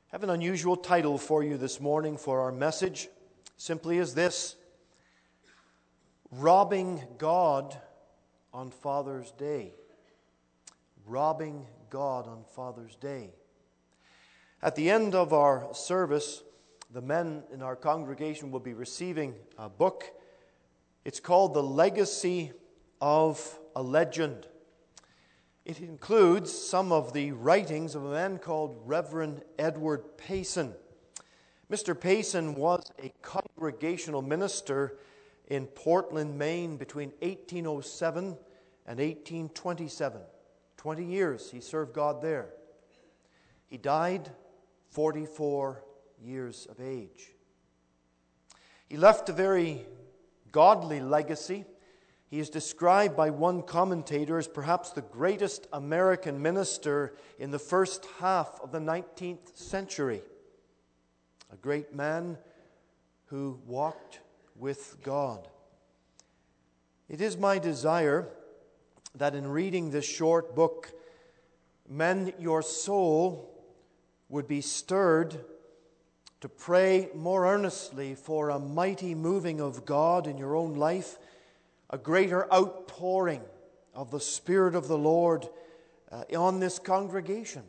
I have an unusual title for you this morning for our message. Simply as this: Robbing God on Father's Day. Robbing God on Father's Day. At the end of our service, the men in our congregation will be receiving a book. It's called The Legacy of a Legend. It includes some of the writings of a man called Reverend Edward Payson. Mr. Payson was a congregational minister in Portland, Maine between 1807 and 1827. 20 years he served God there. He died 44 years of age. He left a very godly legacy. He is described by one commentator as perhaps the greatest American minister in the first half of the 19th century. A great man who walked with God. It is my desire that in reading this short book, men, your soul would be stirred to pray more earnestly for a mighty moving of God in your own life, a greater outpouring of the Spirit of the Lord on this congregation.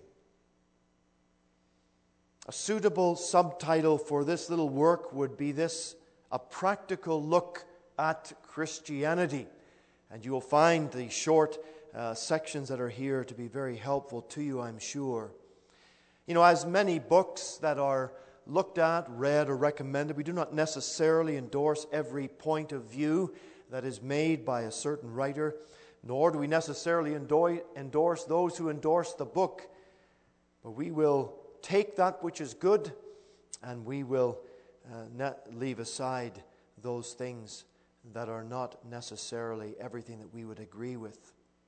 A suitable subtitle for this little work would be this: A Practical Look at Christianity. And you will find the short sections that are here to be very helpful to you, I'm sure. You know, as many books that are looked at, read, or recommended, we do not necessarily endorse every point of view that is made by a certain writer, nor do we necessarily endorse those who endorse the book. But we will take that which is good, and we will leave aside those things that are not necessarily everything that we would agree with.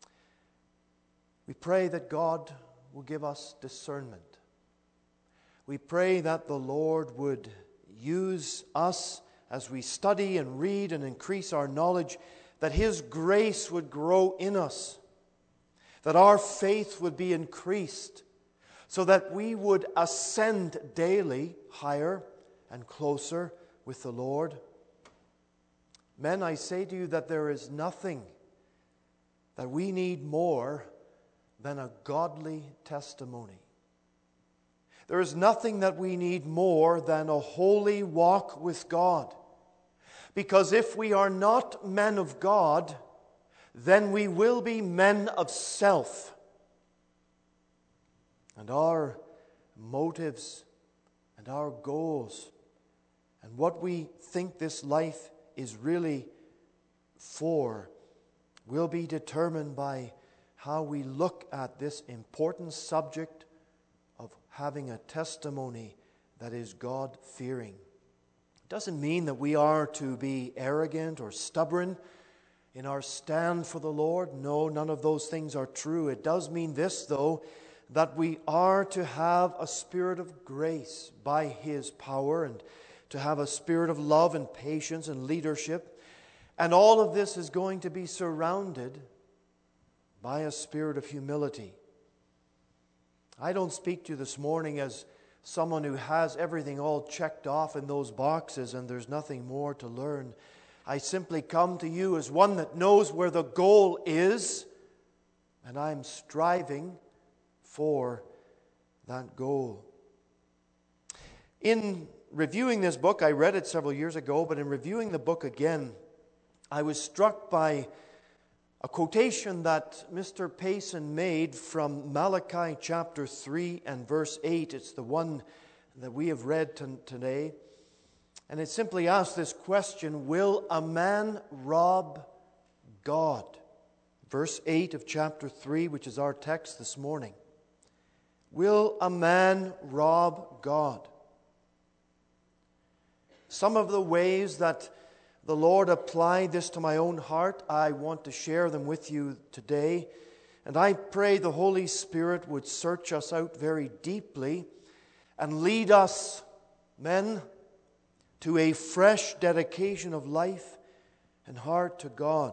We pray that God will give us discernment. We pray that the Lord would use us as we study and read and increase our knowledge, that His grace would grow in us, that our faith would be increased, so that we would ascend daily higher and closer with the Lord. Men, I say to you that there is nothing that we need more than a godly testimony. There is nothing that we need more than a holy walk with God. Because if we are not men of God, then we will be men of self. And our motives and our goals and what we think this life is really for will be determined by how we look at this important subject of having a testimony that is God-fearing. It doesn't mean that we are to be arrogant or stubborn in our stand for the Lord. No, none of those things are true. It does mean this, though, that we are to have a spirit of grace by His power, and to have a spirit of love and patience and leadership. And all of this is going to be surrounded by a spirit of humility. I don't speak to you this morning as someone who has everything all checked off in those boxes and there's nothing more to learn. I simply come to you as one that knows where the goal is, and I'm striving for that goal. In reviewing this book, I read it several years ago, but in reviewing the book again, I was struck by a quotation that Mr. Payson made from Malachi chapter 3 and verse 8. It's the one that we have read today. And it simply asks this question: will a man rob God? Verse 8 of chapter 3, which is our text this morning. Will a man rob God? Some of the ways that the Lord applied this to my own heart, I want to share them with you today. And I pray the Holy Spirit would search us out very deeply and lead us, men, to a fresh dedication of life and heart to God.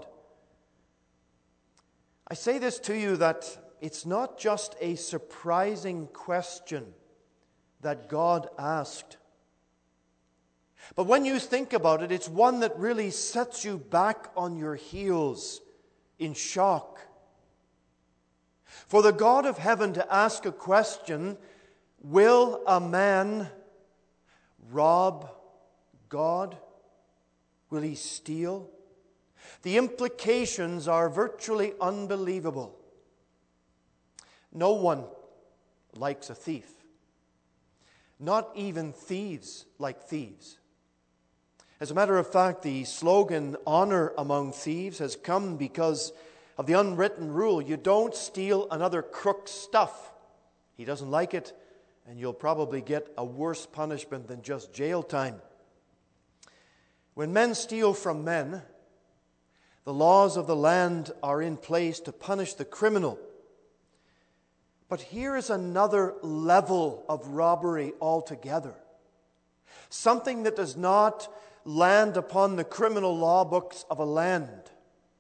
I say this to you that it's not just a surprising question that God asked. But when you think about it, it's one that really sets you back on your heels in shock. For the God of heaven to ask a question, will a man rob God? Will he steal? The implications are virtually unbelievable. No one likes a thief. Not even thieves like thieves. As a matter of fact, the slogan, "Honor among thieves," has come because of the unwritten rule, you don't steal another crook's stuff. He doesn't like it, and you'll probably get a worse punishment than just jail time. When men steal from men, the laws of the land are in place to punish the criminal. But here is another level of robbery altogether. Something that does not land upon the criminal law books of a land.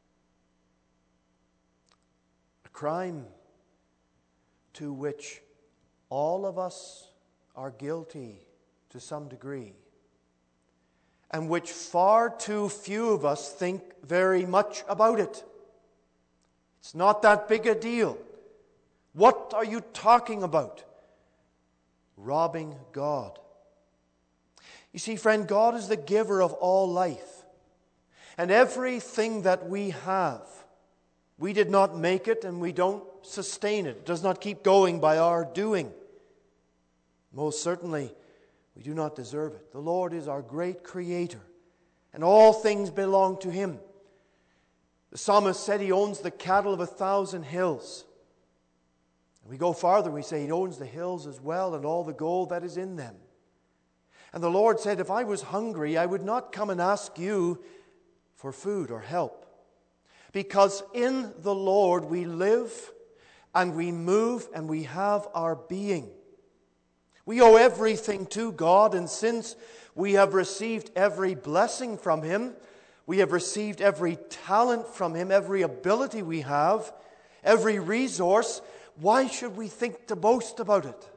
A crime to which all of us are guilty to some degree, and which far too few of us think very much about it. It's not that big a deal. What are you talking about? Robbing God. You see, friend, God is the giver of all life. And everything that we have, we did not make it and we don't sustain it. It does not keep going by our doing. Most certainly, we do not deserve it. The Lord is our great Creator, and all things belong to Him. The psalmist said He owns the cattle of 1,000 hills. And we go farther, we say He owns the hills as well and all the gold that is in them. And the Lord said, if I was hungry, I would not come and ask you for food or help. Because in the Lord we live and we move and we have our being. We owe everything to God, and since we have received every blessing from Him, we have received every talent from Him, every ability we have, every resource, why should we think to boast about it?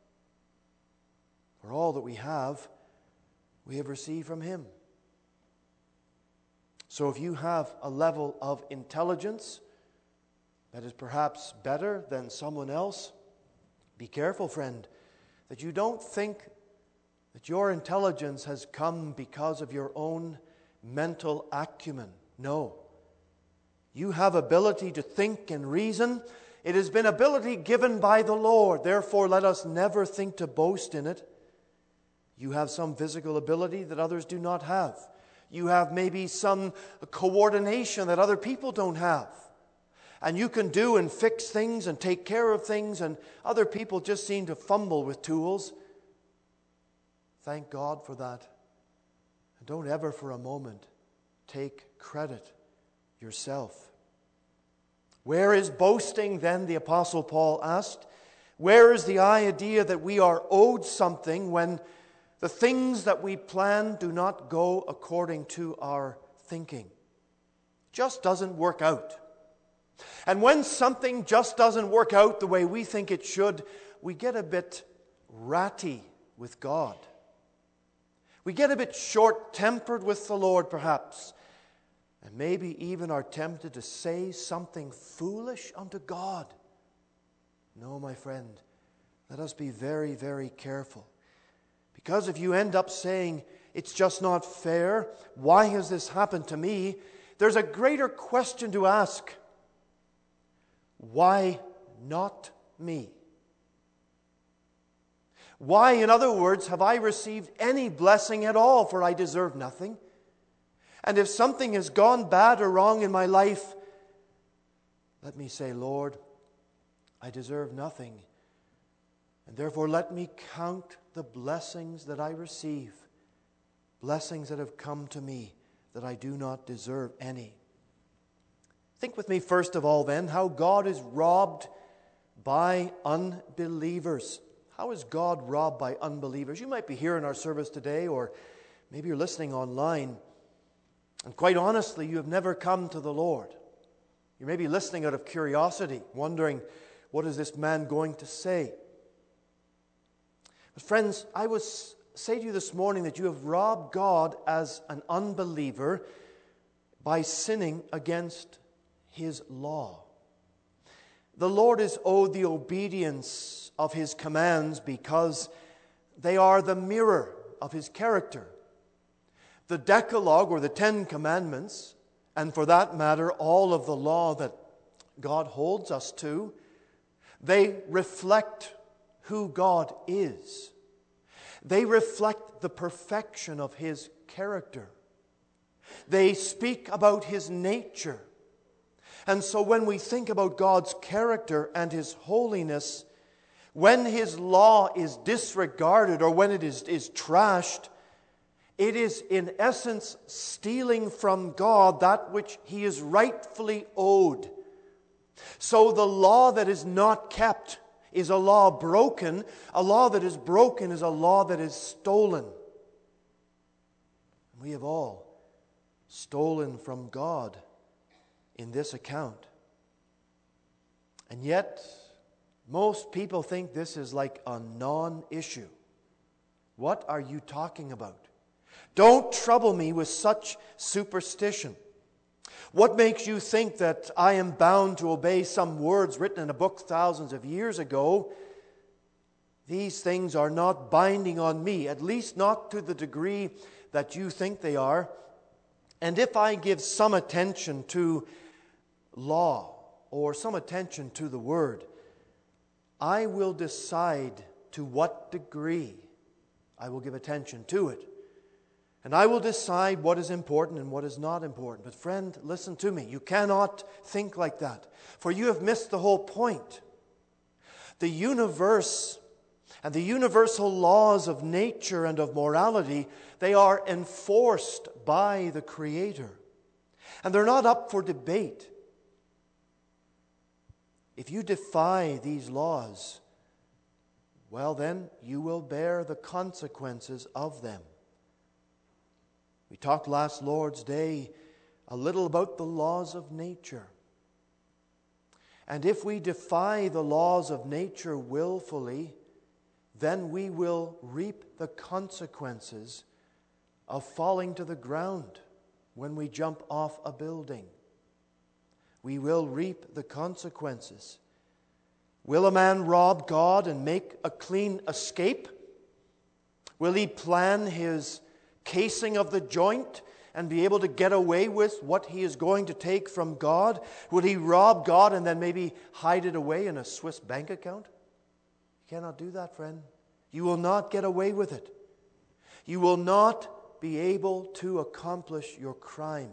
For all that we have received from Him. So if you have a level of intelligence that is perhaps better than someone else, be careful, friend, that you don't think that your intelligence has come because of your own mental acumen. No. You have ability to think and reason. It has been ability given by the Lord. Therefore, let us never think to boast in it. You have some physical ability that others do not have. You have maybe some coordination that other people don't have. And you can do and fix things and take care of things, and other people just seem to fumble with tools. Thank God for that. And don't ever for a moment take credit yourself. Where is boasting then, the Apostle Paul asked? Where is the idea that we are owed something when the things that we plan do not go according to our thinking? Just doesn't work out. And when something just doesn't work out the way we think it should, we get a bit ratty with God. We get a bit short-tempered with the Lord, perhaps. And maybe even are tempted to say something foolish unto God. No, my friend, let us be very, very careful. Because if you end up saying, it's just not fair, why has this happened to me? There's a greater question to ask. Why not me? Why, in other words, have I received any blessing at all, for I deserve nothing? And if something has gone bad or wrong in my life, let me say, Lord, I deserve nothing. And therefore let me count the blessings that I receive, blessings that have come to me that I do not deserve any. Think with me first of all then how God is robbed by unbelievers. How is God robbed by unbelievers? You might be here in our service today, or maybe you're listening online, and quite honestly, you have never come to the Lord. You may be listening out of curiosity, wondering, what is this man going to say? But friends, I would say to you this morning that you have robbed God as an unbeliever by sinning against His law. The Lord is owed the obedience of His commands because they are the mirror of His character. The Decalogue, or the Ten Commandments, and for that matter, all of the law that God holds us to, they reflect who God is. They reflect the perfection of His character. They speak about His nature. And so when we think about God's character and His holiness, when His law is disregarded or when it is trashed, it is in essence stealing from God that which He is rightfully owed. So the law that is not kept is a law broken. A law that is broken is a law that is stolen. We have all stolen from God in this account. And yet, most people think this is like a non-issue. What are you talking about? Don't trouble me with such superstition. What makes you think that I am bound to obey some words written in a book thousands of years ago? These things are not binding on me, at least not to the degree that you think they are. And if I give some attention to law or some attention to the Word, I will decide to what degree I will give attention to it. And I will decide what is important and what is not important. But friend, listen to me. You cannot think like that, for you have missed the whole point. The universe and the universal laws of nature and of morality, they are enforced by the Creator. And they're not up for debate. If you defy these laws, well then, you will bear the consequences of them. We talked last Lord's Day a little about the laws of nature. And if we defy the laws of nature willfully, then we will reap the consequences of falling to the ground when we jump off a building. We will reap the consequences. Will a man rob God and make a clean escape? Will he plan his casing of the joint and be able to get away with what he is going to take from God? Will he rob God and then maybe hide it away in a Swiss bank account? You cannot do that, friend. You will not get away with it. You will not be able to accomplish your crime.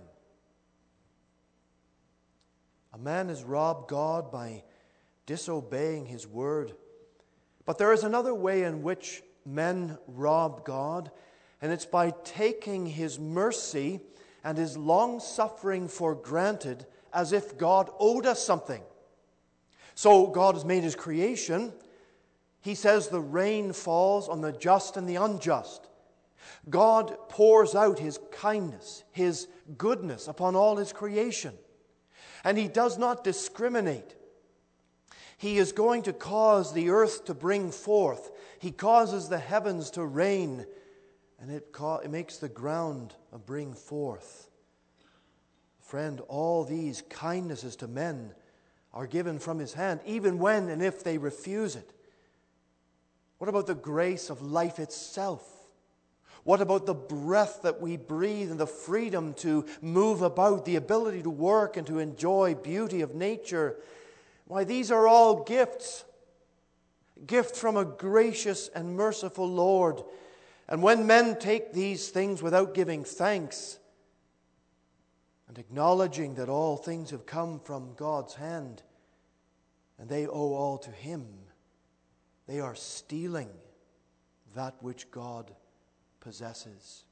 A man has robbed God by disobeying His word. But there is another way in which men rob God, and it's by taking His mercy and His long-suffering for granted as if God owed us something. So God has made His creation. He says the rain falls on the just and the unjust. God pours out His kindness, His goodness upon all His creation. And He does not discriminate. He is going to cause the earth to bring forth. He causes the heavens to rain. And it makes the ground bring forth. Friend, all these kindnesses to men are given from His hand, even when and if they refuse it. What about the grace of life itself? What about the breath that we breathe and the freedom to move about, the ability to work and to enjoy beauty of nature? Why, these are all gifts. Gift from a gracious and merciful Lord. And when men take these things without giving thanks and acknowledging that all things have come from God's hand and they owe all to Him, they are stealing that which God possesses.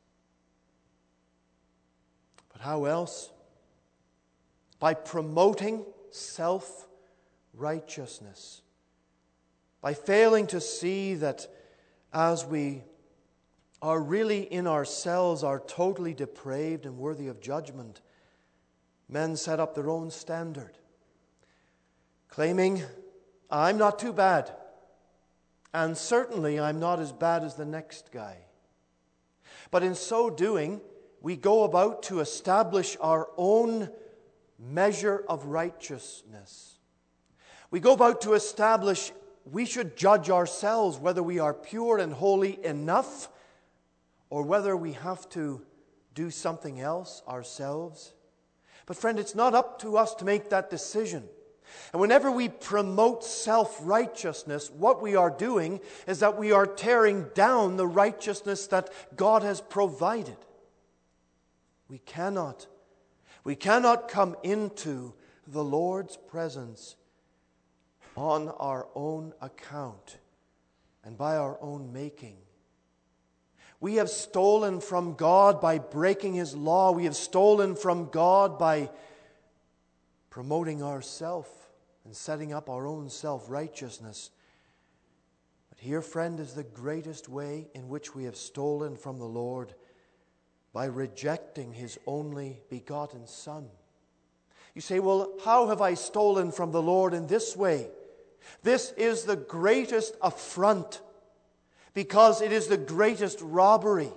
But how else? By promoting self-righteousness. By failing to see that as we are really in ourselves are totally depraved and worthy of judgment, men set up their own standard, claiming, I'm not too bad. And certainly I'm not as bad as the next guy. But in so doing, we go about to establish our own measure of righteousness. We go about to establish, we should judge ourselves whether we are pure and holy enough or whether we have to do something else ourselves. But friend, it's not up to us to make that decision. And whenever we promote self-righteousness, what we are doing is that we are tearing down the righteousness that God has provided. We cannot come into the Lord's presence on our own account and by our own making. We have stolen from God by breaking His law. We have stolen from God by promoting ourselves and setting up our own self-righteousness. But here, friend, is the greatest way in which we have stolen from the Lord, by rejecting His only begotten Son. You say, well, how have I stolen from the Lord in this way? This is the greatest affront, because it is the greatest robbery.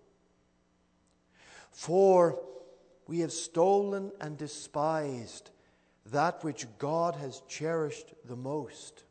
For we have stolen and despised that which God has cherished the most.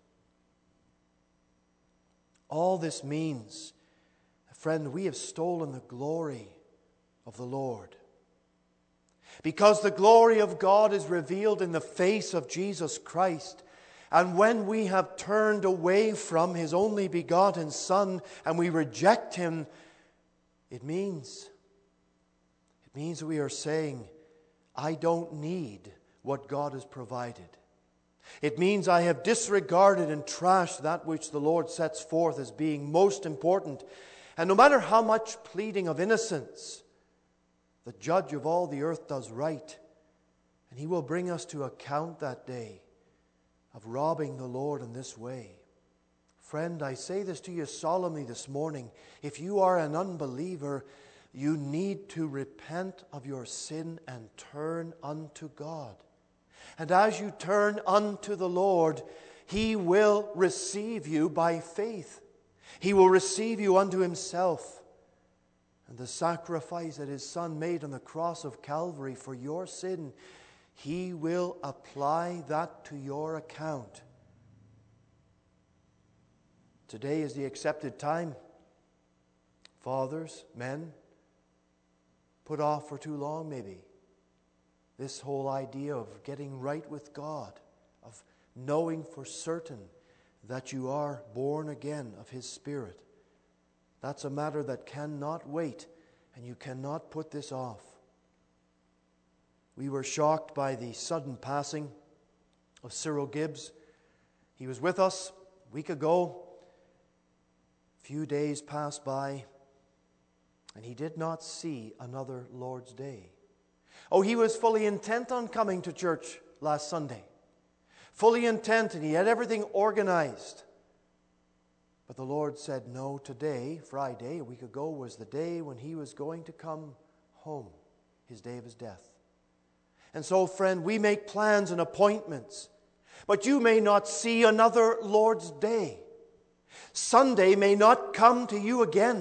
All this means, friend, we have stolen the glory of the Lord. Because the glory of God is revealed in the face of Jesus Christ. And when we have turned away from His only begotten Son and we reject Him, it means that we are saying, I don't need what God has provided. It means I have disregarded and trashed that which the Lord sets forth as being most important. And no matter how much pleading of innocence the Judge of all the earth does right, and He will bring us to account that day of robbing the Lord in this way. Friend, I say this to you solemnly this morning. If you are an unbeliever, you need to repent of your sin and turn unto God. And as you turn unto the Lord, He will receive you by faith. He will receive you unto Himself. And the sacrifice that His Son made on the cross of Calvary for your sin, He will apply that to your account. Today is the accepted time. Fathers, men, put off for too long maybe this whole idea of getting right with God, of knowing for certain that you are born again of His Spirit. That's a matter that cannot wait, and you cannot put this off. We were shocked by the sudden passing of Cyril Gibbs. He was with us a week ago. A few days passed by, and he did not see another Lord's Day. Oh, he was fully intent on coming to church last Sunday. Fully intent, and he had everything organized. But the Lord said, no, today, Friday, a week ago, was the day when he was going to come home, his day of his death. And so, friend, we make plans and appointments, but you may not see another Lord's Day. Sunday may not come to you again.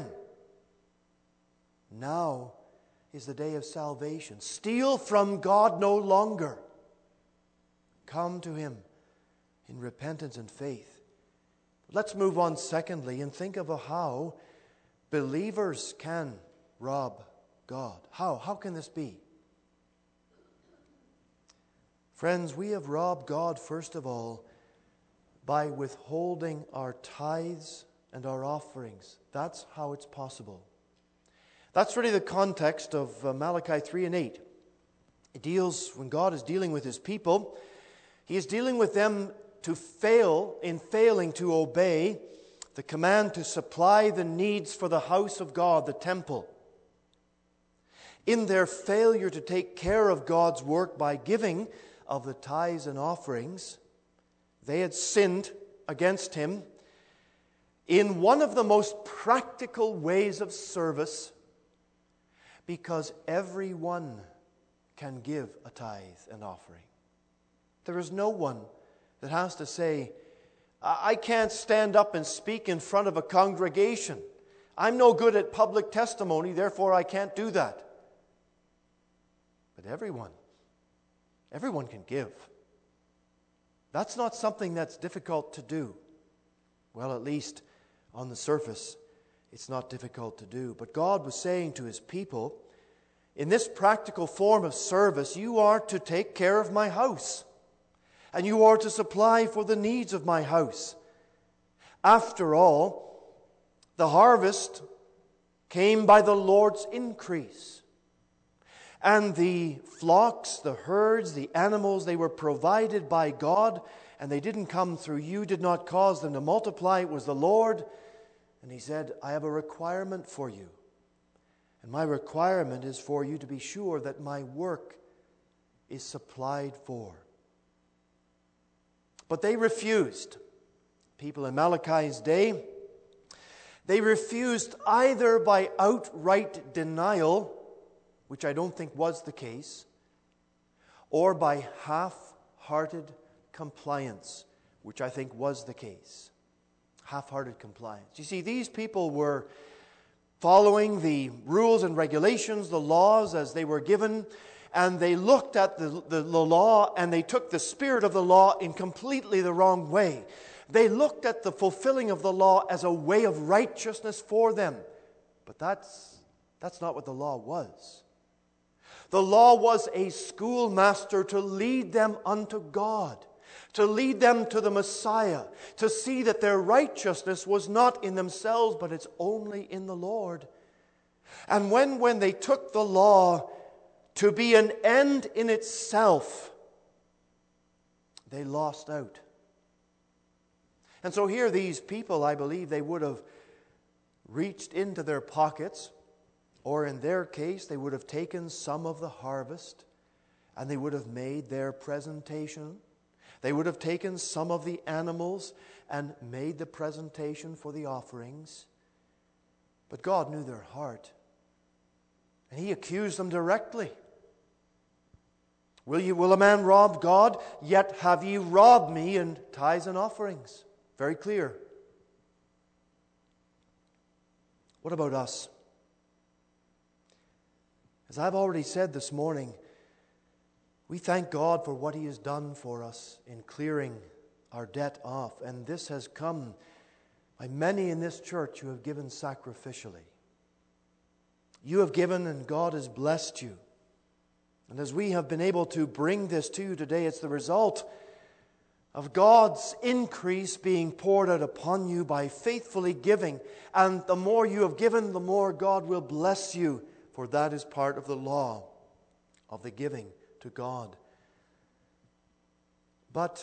Now is the day of salvation. Steal from God no longer. Come to Him in repentance and faith. Let's move on secondly and think of how believers can rob God. How can this be? Friends, we have robbed God, first of all, by withholding our tithes and our offerings. That's how it's possible. That's really the context of Malachi 3 and 8. It deals, when God is dealing with His people, He is dealing with them failing to obey the command to supply the needs for the house of God, the temple. In their failure to take care of God's work by giving of the tithes and offerings, they had sinned against Him in one of the most practical ways of service, because everyone can give a tithe and offering. There is no one that has to say, I can't stand up and speak in front of a congregation. I'm no good at public testimony, therefore I can't do that. But everyone can give. That's not something that's difficult to do. Well, at least on the surface, it's not difficult to do. But God was saying to His people, in this practical form of service, you are to take care of my house. And you are to supply for the needs of my house. After all, the harvest came by the Lord's increase. And the flocks, the herds, the animals, they were provided by God, and they didn't come through you, did not cause them to multiply. It was the Lord. And He said, I have a requirement for you. And my requirement is for you to be sure that my work is supplied for. But they refused. People in Malachi's day, they refused either by outright denial, which I don't think was the case, or by half-hearted compliance, which I think was the case. Half-hearted compliance. You see, these people were following the rules and regulations, the laws as they were given, and they looked at the law and they took the spirit of the law in completely the wrong way. They looked at the fulfilling of the law as a way of righteousness for them. But that's not what the law was. The law was a schoolmaster to lead them unto God, to lead them to the Messiah, to see that their righteousness was not in themselves, but it's only in the Lord. And when they took the law to be an end in itself, they lost out. And so here these people, I believe, they would have reached into their pockets, or in their case, they would have taken some of the harvest, and they would have made their presentation. They would have taken some of the animals and made the presentation for the offerings. But God knew their heart, and He accused them directly. Will a man rob God? Yet have ye robbed me in tithes and offerings. Very clear. What about us? As I've already said this morning, we thank God for what He has done for us in clearing our debt off. And this has come by many in this church who have given sacrificially. You have given and God has blessed you. And as we have been able to bring this to you today, it's the result of God's increase being poured out upon you by faithfully giving. And the more you have given, the more God will bless you, for that is part of the law of the giving to God. But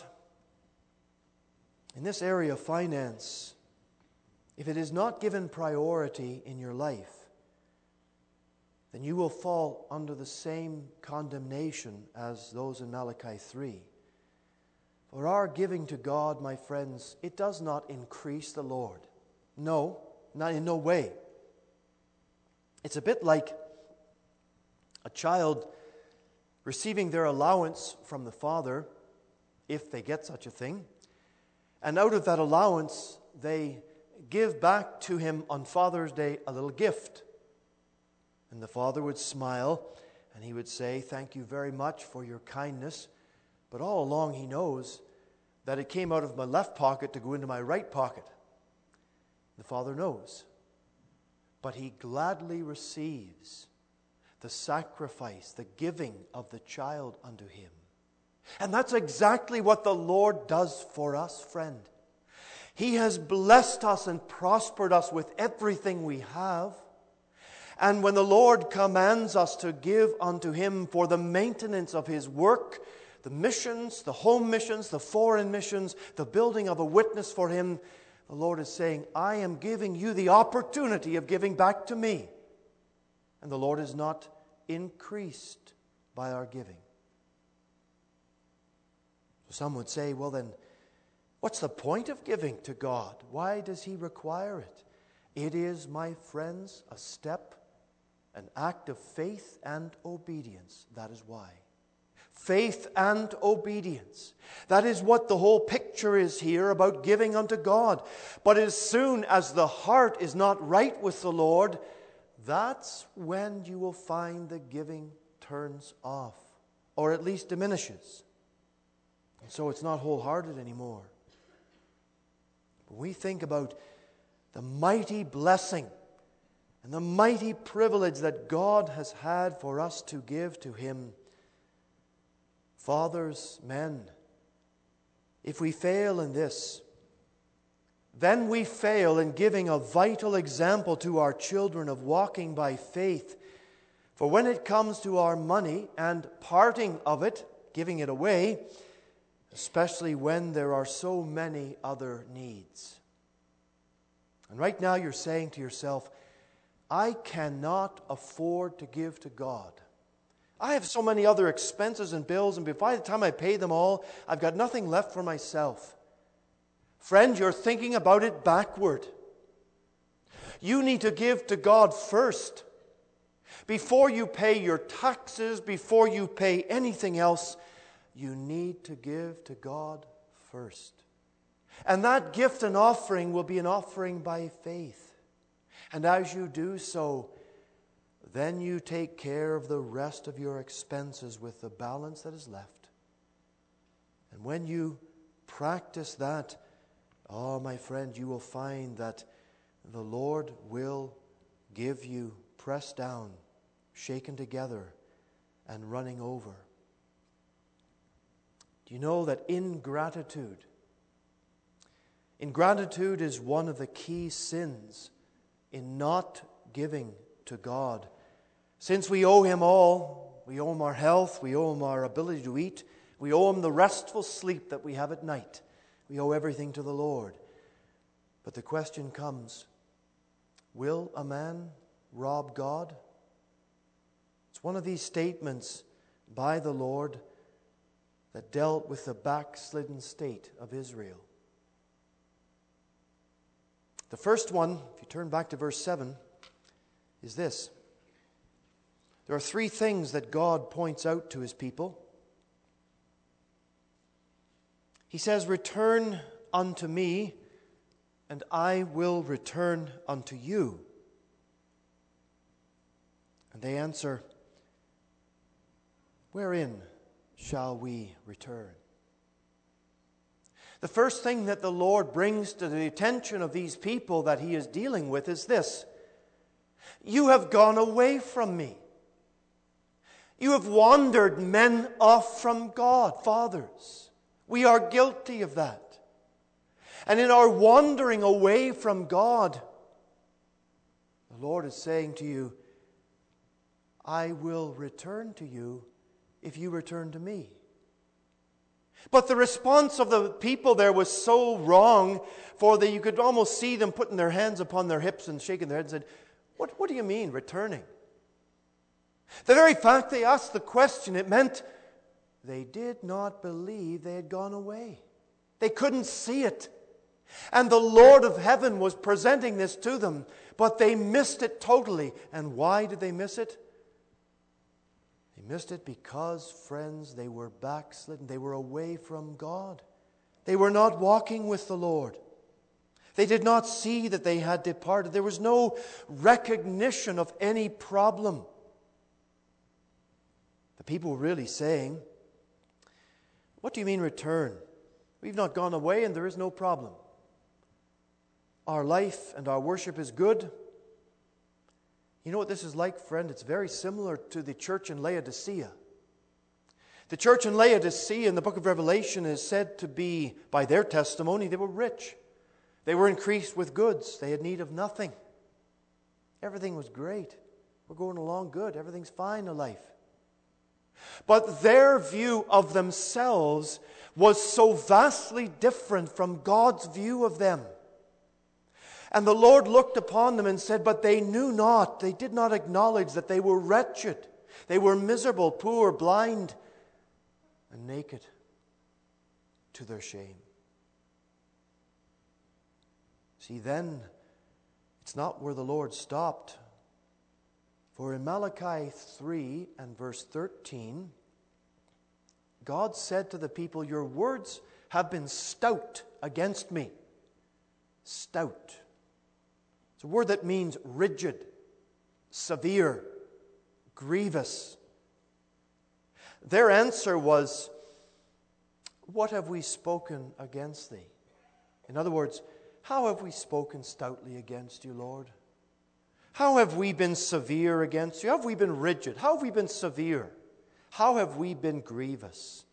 in this area of finance, if it is not given priority in your life, then you will fall under the same condemnation as those in Malachi 3. For our giving to God, my friends, it does not increase the Lord. No, not in no way. It's a bit like a child receiving their allowance from the father, if they get such a thing, and out of that allowance, they give back to him on Father's Day a little gift. And the father would smile, and he would say, "Thank you very much for your kindness." But all along he knows that it came out of my left pocket to go into my right pocket. The father knows. But he gladly receives the sacrifice, the giving of the child unto him. And that's exactly what the Lord does for us, friend. He has blessed us and prospered us with everything we have. And when the Lord commands us to give unto Him for the maintenance of His work, the missions, the home missions, the foreign missions, the building of a witness for Him, the Lord is saying, I am giving you the opportunity of giving back to me. And the Lord is not increased by our giving. So some would say, well then, what's the point of giving to God? Why does He require it? It is, my friends, a step, an act of faith and obedience. That is why. faith and obedience. That is what the whole picture is here about giving unto God. But as soon as the heart is not right with the Lord, that's when you will find the giving turns off, or at least diminishes. And so it's not wholehearted anymore. When we think about the mighty blessing and the mighty privilege that God has had for us to give to Him, fathers, men, if we fail in this, then we fail in giving a vital example to our children of walking by faith. For when it comes to our money and parting of it, giving it away, especially when there are so many other needs. And right now you're saying to yourself, I cannot afford to give to God. I have so many other expenses and bills, and by the time I pay them all, I've got nothing left for myself. Friend, you're thinking about it backward. You need to give to God first. Before you pay your taxes, before you pay anything else, you need to give to God first. And that gift and offering will be an offering by faith. And as you do so, then you take care of the rest of your expenses with the balance that is left. And when you practice that, oh, my friend, you will find that the Lord will give you pressed down, shaken together, and running over. Do you know that ingratitude is one of the key sins in not giving to God? Since we owe Him all, we owe Him our health, we owe Him our ability to eat, we owe Him the restful sleep that we have at night. We owe everything to the Lord. But the question comes, will a man rob God? It's one of these statements by the Lord that dealt with the backslidden state of Israel. The first one, if you turn back to verse 7, is this. There are three things that God points out to His people. He says, return unto me, and I will return unto you. And they answer, wherein shall we return? The first thing that the Lord brings to the attention of these people that He is dealing with is this. You have gone away from me. You have wandered men off from God, fathers. We are guilty of that. And in our wandering away from God, the Lord is saying to you, I will return to you if you return to me. But the response of the people there was so wrong, for that you could almost see them putting their hands upon their hips and shaking their heads and said, what do you mean, returning? The very fact they asked the question, it meant they did not believe they had gone away. They couldn't see it. And the Lord of heaven was presenting this to them, but they missed it totally. And why did they miss it? They missed it because, friends, they were backslidden. They were away from God. They were not walking with the Lord. They did not see that they had departed. There was no recognition of any problem. The people were really saying, what do you mean return? We've not gone away and there is no problem. Our life and our worship is good. You know what this is like, friend? It's very similar to the church in Laodicea. The church in Laodicea in the book of Revelation is said to be, by their testimony, they were rich. They were increased with goods. They had need of nothing. Everything was great. We're going along good. Everything's fine in life. But their view of themselves was so vastly different from God's view of them. And the Lord looked upon them and said, but they knew not, they did not acknowledge that they were wretched. They were miserable, poor, blind, and naked to their shame. See, then, it's not where the Lord stopped. For in Malachi 3 and verse 13, God said to the people, your words have been stout against me. Stout. It's a word that means rigid, severe, grievous. Their answer was, what have we spoken against thee? In other words, how have we spoken stoutly against you, Lord? How have we been severe against you? How have we been rigid? How have we been severe? How have we been grievous?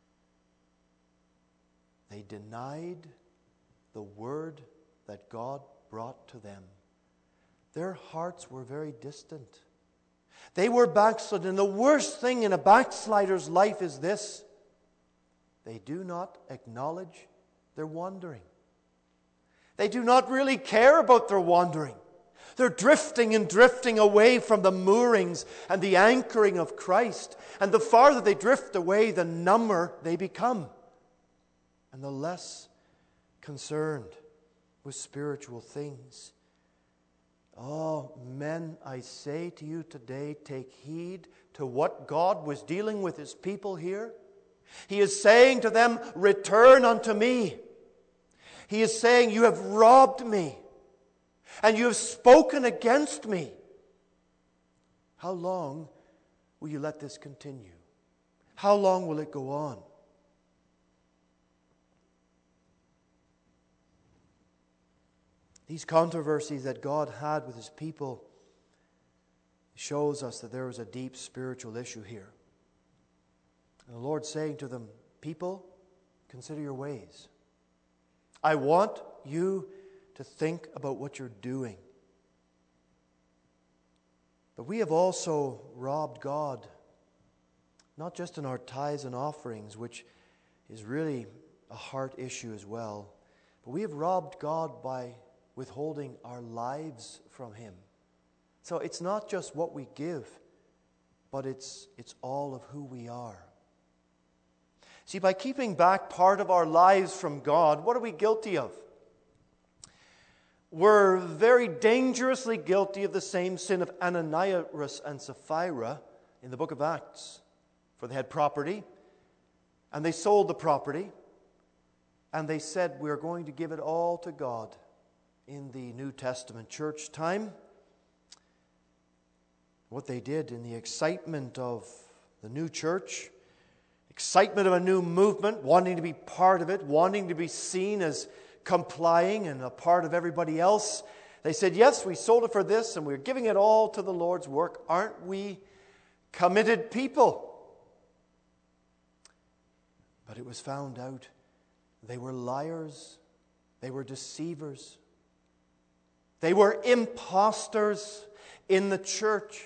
They denied the word that God brought to them. Their hearts were very distant. They were backslidden. The worst thing in a backslider's life is this: they do not acknowledge their wandering. They do not really care about their wandering. They're drifting and drifting away from the moorings and the anchoring of Christ. And the farther they drift away, the number they become, and the less concerned with spiritual things. Oh, men, I say to you today, take heed to what God was dealing with His people here. He is saying to them, return unto me. He is saying, you have robbed me, and you have spoken against me. How long will you let this continue? How long will it go on? These controversies that God had with His people shows us that there was a deep spiritual issue here. And the Lord saying to them, people, consider your ways. I want you to think about what you're doing. But we have also robbed God, not just in our tithes and offerings, which is really a heart issue as well, but we have robbed God by withholding our lives from Him. So it's not just what we give, but it's all of who we are. See, by keeping back part of our lives from God, what are we guilty of? We're very dangerously guilty of the same sin of Ananias and Sapphira in the book of Acts. For they had property, and they sold the property, and they said, we're going to give it all to God. In the New Testament church time, what they did in the excitement of the new church, excitement of a new movement, wanting to be part of it, wanting to be seen as complying and a part of everybody else, they said, yes, we sold it for this and we're giving it all to the Lord's work. Aren't we committed people? But it was found out they were liars, they were deceivers. They were impostors in the church.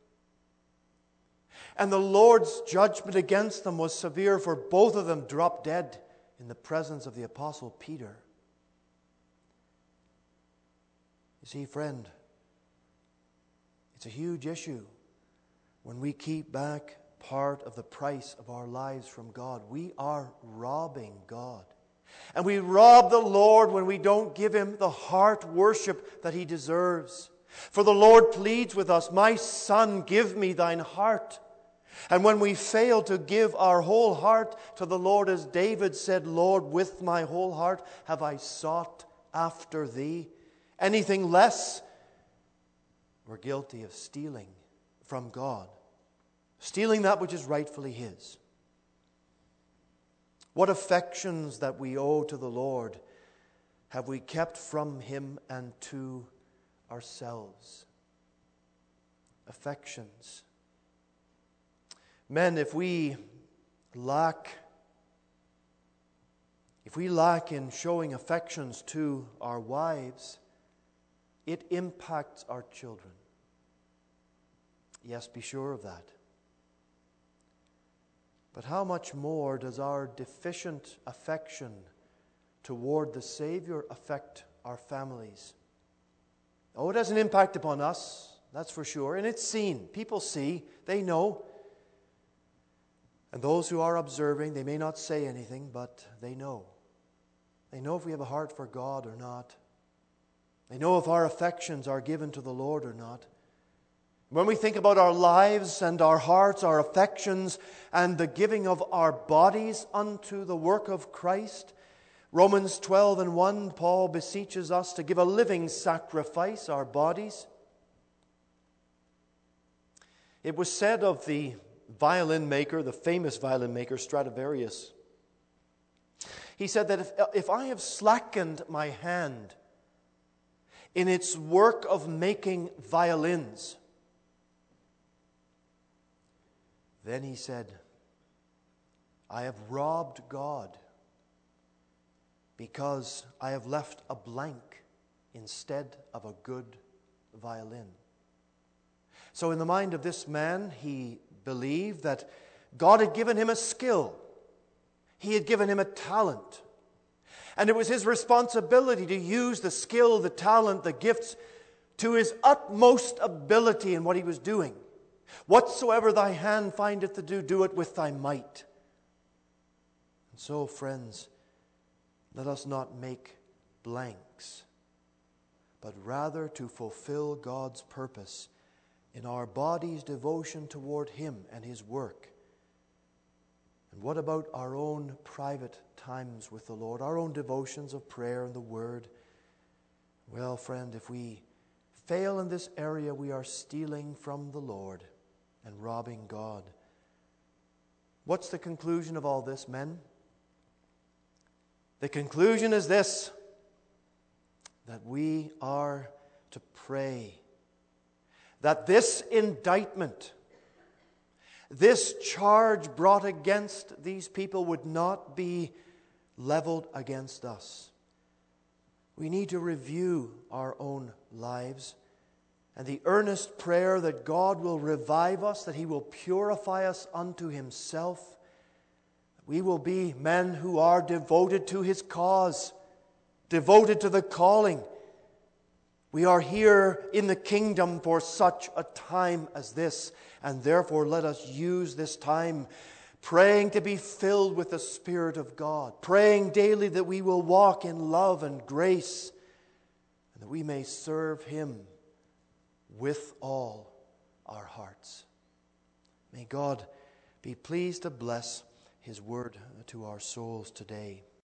And the Lord's judgment against them was severe, for both of them dropped dead in the presence of the Apostle Peter. You see, friend, it's a huge issue when we keep back part of the price of our lives from God. We are robbing God. And we rob the Lord when we don't give Him the heart worship that He deserves. For the Lord pleads with us, my son, give me thine heart. And when we fail to give our whole heart to the Lord, as David said, Lord, with my whole heart have I sought after thee. Anything less, we're guilty of stealing from God. Stealing that which is rightfully His. What affections that we owe to the Lord have we kept from Him and to ourselves? Affections. Men, if we lack in showing affections to our wives, it impacts our children. Yes, be sure of that. But how much more does our deficient affection toward the Savior affect our families? Oh, it has an impact upon us, that's for sure. And it's seen. People see, they know. And those who are observing, they may not say anything, but they know. They know if we have a heart for God or not. They know if our affections are given to the Lord or not. When we think about our lives and our hearts, our affections, and the giving of our bodies unto the work of Christ, Romans 12:1, Paul beseeches us to give a living sacrifice, our bodies. It was said of the violin maker, the famous violin maker, Stradivarius. He said that if I have slackened my hand in its work of making violins, then he said, I have robbed God because I have left a blank instead of a good violin. So in the mind of this man, he believed that God had given him a skill. He had given him a talent. And it was his responsibility to use the skill, the talent, the gifts to his utmost ability in what he was doing. Whatsoever thy hand findeth to do, do it with thy might. And so, friends, let us not make blanks, but rather to fulfill God's purpose in our body's devotion toward Him and His work. And what about our own private times with the Lord, our own devotions of prayer and the Word? Well, friend, if we fail in this area, we are stealing from the Lord and robbing God. What's the conclusion of all this, men? The conclusion is this, that we are to pray that this indictment, this charge brought against these people would not be leveled against us. We need to review our own lives and the earnest prayer that God will revive us, that He will purify us unto Himself. We will be men who are devoted to His cause, devoted to the calling. We are here in the kingdom for such a time as this, and therefore let us use this time praying to be filled with the Spirit of God, praying daily that we will walk in love and grace, and that we may serve Him with all our hearts. May God be pleased to bless His word to our souls today.